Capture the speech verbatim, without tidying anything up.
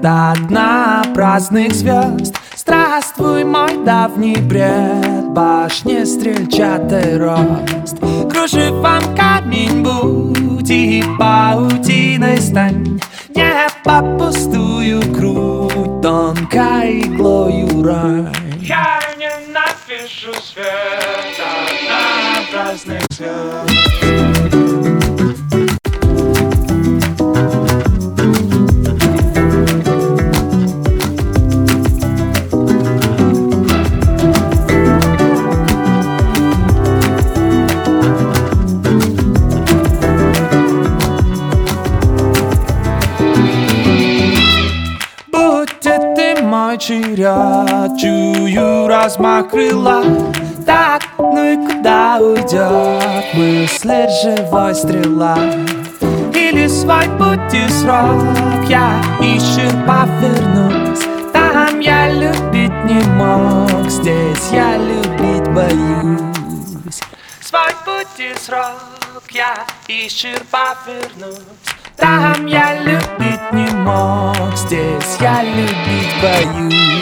до дна праздных звезд. Здравствуй, мой давний бред, башни стрельчатый рост. Кружевом камень будь и паутиной стань, небо пустую грудь тонкой иглою рань. Я ненавижу свет от праздных звезд. Мой черед, чую размах крыла. Так, ну и куда уйдет мысль живой стрела? Или свой путь и срок я исчерпав вернусь. Там я любить не мог, здесь я любить боюсь. Свой путь и срок я исчерпав вернусь. Там я любить не мог, здесь я любить боюсь.